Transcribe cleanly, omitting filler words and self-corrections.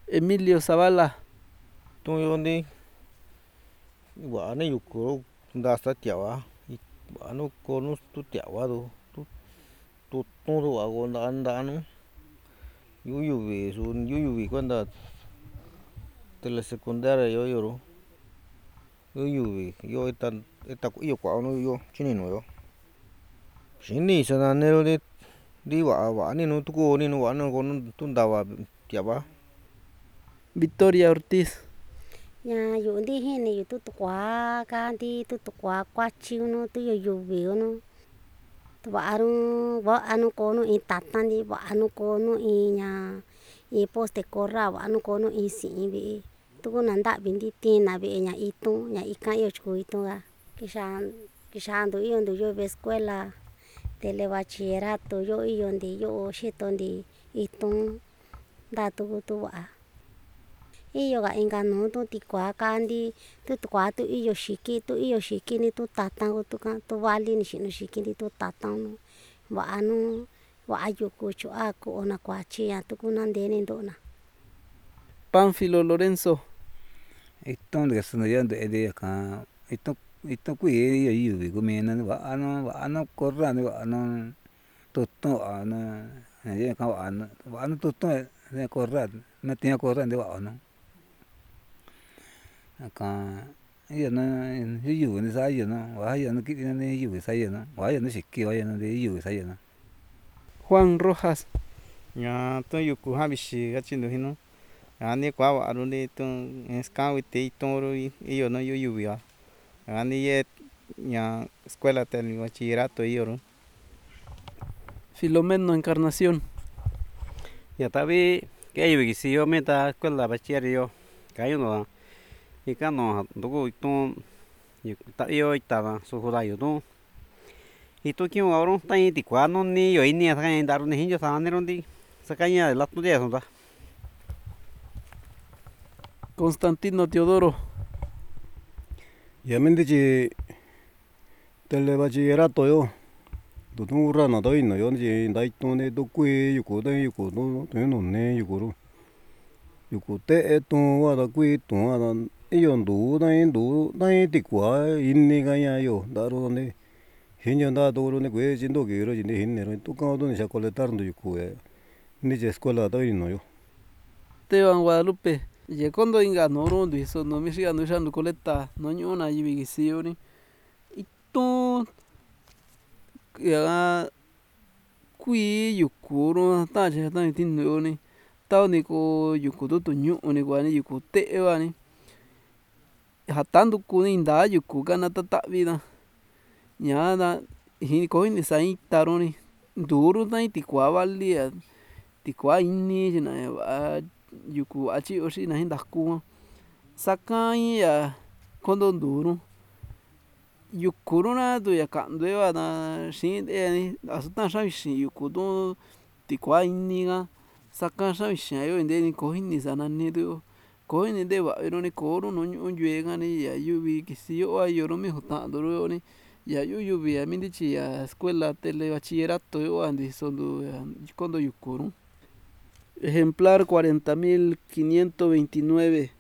Emilio Zavala. Tuyoni guane yuku ndasta tiawa guano kono tu tiawa do tu todo agonda andano yuyuvi cuenta telesecundaria yo yoro yuyuvi yo ita kuyo kuano yo chinino yo xini sananero di va ninu tuku ninu vano kono tundava tiava. Victoria Ortiz. Ña yu'u ntijini yu tutukua kanti tutukua kuachi nu tu yuvi nu va'anu konu in tatanti va'anu konu in poste corra va'anu konu in si'in vi'i tuku na nta'vinti tina vi'i ña itun ña ika iyo chuku itu'ka kixantu iyontu yo escuela telebachillerato yo iyonti yo'o xitonti itun nda tuku tu va'a iyoka inka nuu tu tikua kanti tu tukua tu iyo xikini tu tatan kutuka tu vali nixinu xikinti tu tatan nu va'a yuku cho'o ko'o na kuachi tuku na nteni nto'ona. Pánfilo Lorenzo. Itun ndikasundá yo nte'edi ñakan itun kuii iyo yuvi kumina va'anu corralni va'anu tutun va'anu ñaka va'anu tutun corral natiin corral nte va'anu ñakan iyonu yuyuvi sa'a iyonu vaa iyonu ki'vina yuvi sa'a iyonu vaa iyonu xiki vaa iyonu yuvi sa'a iyonu. Juan Rojas. Ña tu yuku jan vixi kachintu jinu jani kua va'arunti itun ska kuiti itun iyonu yuyuviva jani ye ña escuela telebachillerato iyoru. Filomeno Encarnación. Ya tavi ke'eyuvi kisiyo meta escuela bachiller yo kayuno ikano nduku itun ta'yo itava sujurayo tu itu kiun auro tain tikua nuni yo ini sakaña indaruni hinyo saneronti sakaña latu dia sonta. Constantino Teodoro. Yamentichi telebachillerato yo tutun rana to ino yo ni ndaitune to kui yuku no nune yukuru yuku te'e tun wada kui tun wada iyo ndu tikua ini kaña yo ndaro ne hinyo nda toro ne kue chindo kiro chinde hinero tukan to ni chacoletarndo yuku ni escuela to ino yo. Esteban Guadalupe. Yekondo inga noro ndiso no mishiga no shandu coleta no ñuna yivi kisiyoni itun ya kui yukuru ta che ta tinuni ta ni ko yuku tu ñu'uni kuani yuku te'e vani jatandu kuni nda yuku kana ta ta'vina ñana ko ini sa itaruni nduru ta tikua vali tikua ini china va'a yuku va'a chiyo xina jin ndaku saka in ya kondo nduru yukuru na tu ya ka'ndue va na xin nte'eni asu ta xan vixi yuku tu tikua ini ka saka xan vixia yo nteni ko jini sa nani tu ko jini nte va'iruni koru nu ñu'u ntu'e kani ya yuvi kisiyo a yoro mijo ta'nduru yo ni ya yuvi ya mintyichi ya escuela telebachillerato yo a ntisontu kondo yukuru. Ejemplar 40.529.